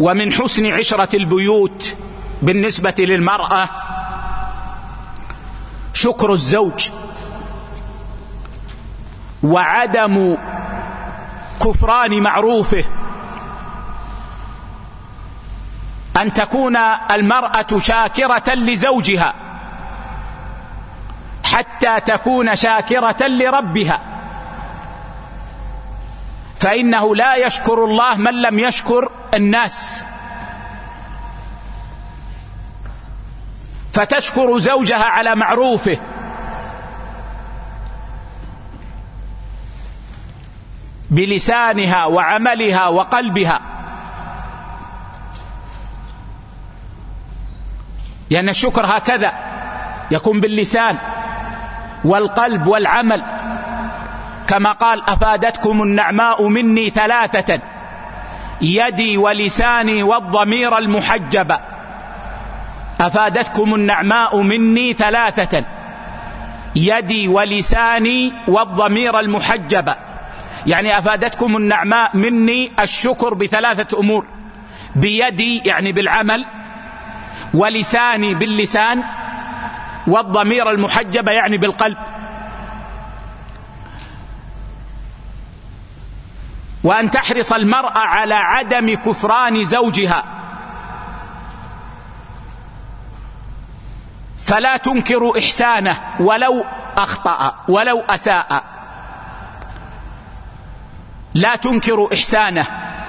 ومن حسن عشرة البيوت بالنسبة للمرأة شكر الزوج وعدم كفران معروفه، أن تكون المرأة شاكرة لزوجها حتى تكون شاكرة لربها، فإنه لا يشكر الله من لم يشكر الناس. فتشكر زوجها على معروفه، بلسانها وعملها وقلبها، لأن الشكر هكذا يكون باللسان والقلب والعمل، كما قال: أفادتكم النعماء مني ثلاثة: يدي ولساني والضمير المحجب. أفادتكم النعماء مني ثلاثة: يدي ولساني والضمير المحجب، يعني أفادتكم النعماء مني الشكر بثلاثة أمور: بيدي يعني بالعمل، ولساني باللسان، والضمير المحجب يعني بالقلب. وأن تحرص المرأة على عدم كفران زوجها، فلا تنكر إحسانه ولو أخطأ ولو أساء، لا تنكر إحسانه.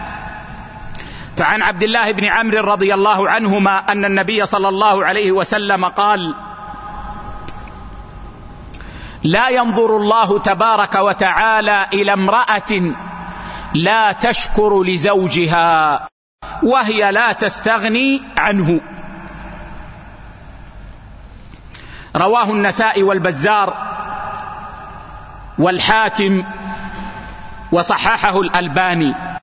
فعن عبد الله بن عمرو رضي الله عنهما أن النبي صلى الله عليه وسلم قال: لا ينظر الله تبارك وتعالى إلى امرأة لا تشكر لزوجها وهي لا تستغني عنه. رواه النسائي والبزار والحاكم وصححه الألباني.